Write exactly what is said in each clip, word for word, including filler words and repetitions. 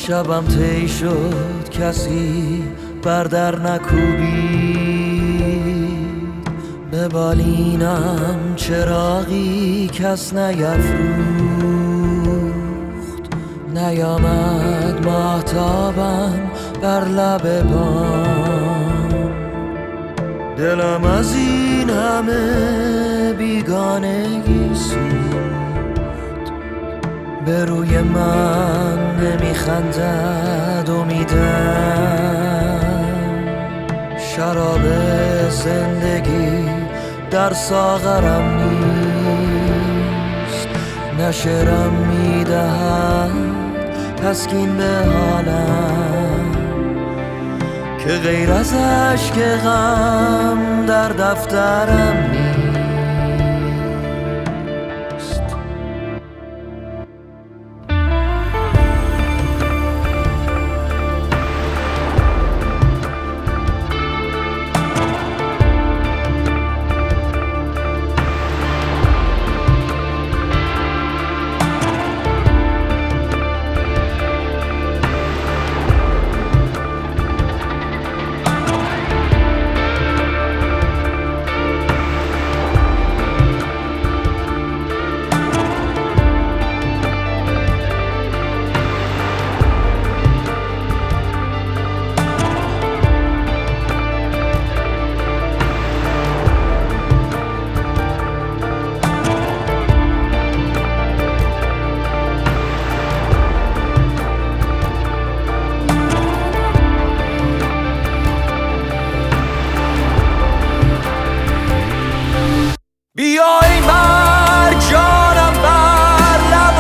شبم طی شد کسی بر در نکوبید، به بالینم چراغی کس نیفروخت. نیامد ماهتابم بر لب بام، دلم از این همه بیگانگی سوخت. به روی من نمیخندد امیدم، شراب زندگی در ساغرم نیست. نه شعرم میدهد تسکین به حالم، که غیر از اشک غم در دفترم نیست. بیا ای مرجانم بر لب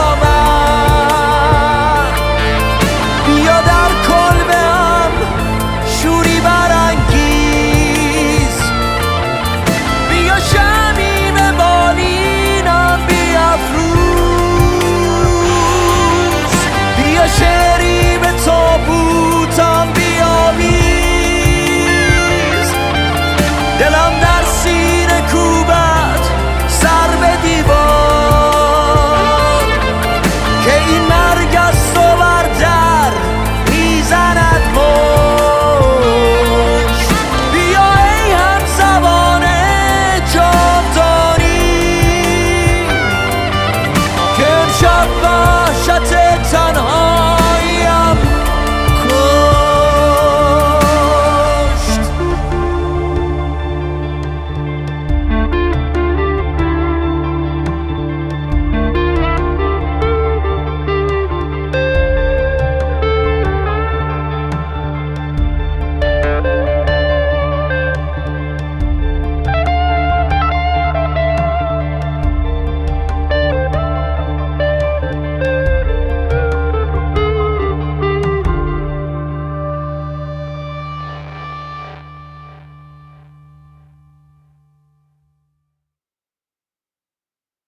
آمد، بیا در کلبه هم شوری برانگیز، بیا شمیم بالینم بیافروز، بیا شعری به تابوتم بیاویز. دلم